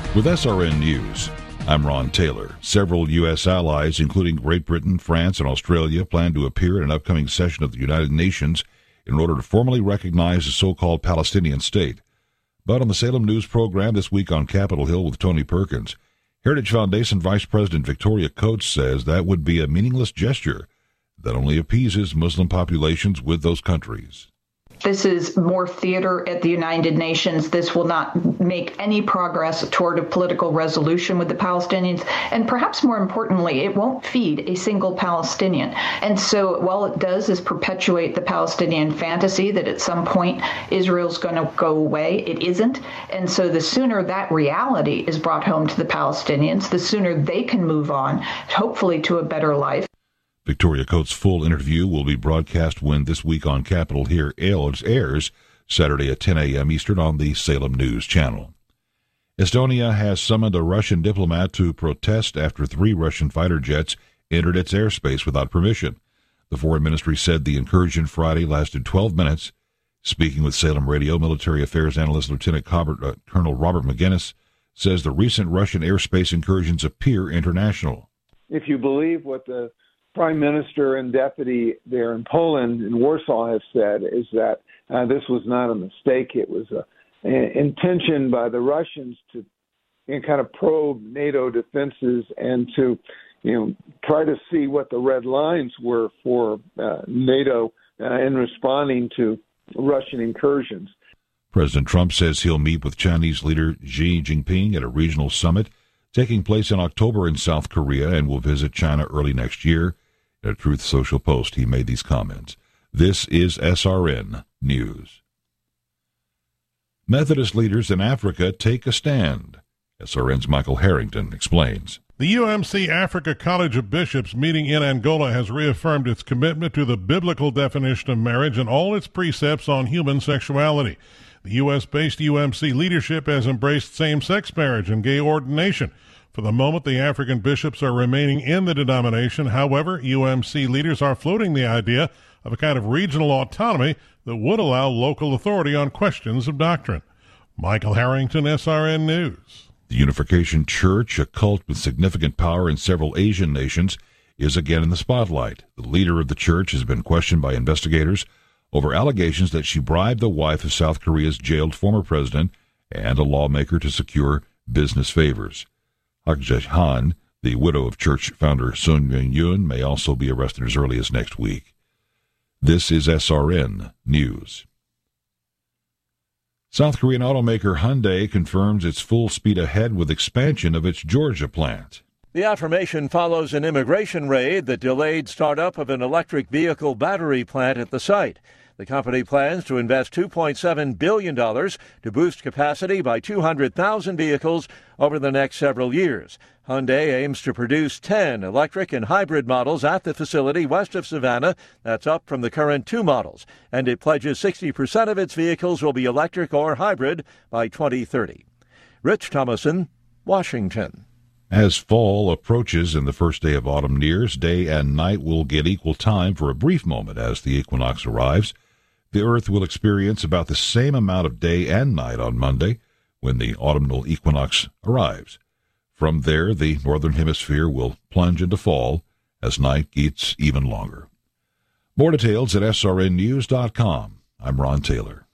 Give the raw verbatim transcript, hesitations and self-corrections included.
With S R N News, I'm Ron Taylor. Several U S allies, including Great Britain, France, and Australia, plan to appear in an upcoming session of the United Nations in order to formally recognize the so-called Palestinian state. But on the Salem News program this week on Capitol Hill with Tony Perkins, Heritage Foundation Vice President Victoria Coates says that would be a meaningless gesture that only appeases Muslim populations with those countries. This is more theater at the United Nations. This will not make any progress toward a political resolution with the Palestinians. And perhaps more importantly, it won't feed a single Palestinian. And so while it does is perpetuate the Palestinian fantasy that at some point Israel's going to go away, it isn't. And so the sooner that reality is brought home to the Palestinians, the sooner they can move on, hopefully to a better life. Victoria Coates' full interview will be broadcast when This Week on Capitol Hill airs Saturday at ten a.m. Eastern on the Salem News Channel. Estonia has summoned a Russian diplomat to protest after three Russian fighter jets entered its airspace without permission. The Foreign Ministry said the incursion Friday lasted twelve minutes. Speaking with Salem Radio, military affairs analyst Lieutenant Colbert, uh, Colonel Robert McGinnis says the recent Russian airspace incursions appear international. If you believe what the Prime Minister and deputy there in Poland, in Warsaw, have said, is that uh, this was not a mistake. It was a, an intention by the Russians to you know, kind of probe NATO defenses and to you know try to see what the red lines were for uh, NATO uh, in responding to Russian incursions. President Trump says he'll meet with Chinese leader Xi Jinping at a regional summit taking place in October in South Korea and will visit China early next year. In a Truth Social post, he made these comments. This is S R N News. Methodist leaders in Africa take a stand. S R N's Michael Harrington explains. The U M C Africa College of Bishops meeting in Angola has reaffirmed its commitment to the biblical definition of marriage and all its precepts on human sexuality. The U S-based U M C leadership has embraced same-sex marriage and gay ordination. For the moment, the African bishops are remaining in the denomination. However, U M C leaders are floating the idea of a kind of regional autonomy that would allow local authority on questions of doctrine. Michael Harrington, S R N News. The Unification Church, a cult with significant power in several Asian nations, is again in the spotlight. The leader of the church has been questioned by investigators over allegations that she bribed the wife of South Korea's jailed former president and a lawmaker to secure business favors. Hak Jae-han, the widow of church founder Sun Myung-yoon, may also be arrested as early as next week. This is S R N News. South Korean automaker Hyundai confirms its full speed ahead with expansion of its Georgia plant. The affirmation follows an immigration raid that delayed startup of an electric vehicle battery plant at the site. The company plans to invest two point seven billion dollars to boost capacity by two hundred thousand vehicles over the next several years. Hyundai aims to produce ten electric and hybrid models at the facility west of Savannah. That's up from the current two models. And it pledges sixty percent of its vehicles will be electric or hybrid by twenty thirty. Rich Thomason, Washington. As fall approaches and the first day of autumn nears, day and night will get equal time for a brief moment as the equinox arrives. The Earth will experience about the same amount of day and night on Monday when the autumnal equinox arrives. From there, the northern hemisphere will plunge into fall as night gets even longer. More details at S R N news dot com. I'm Ron Taylor.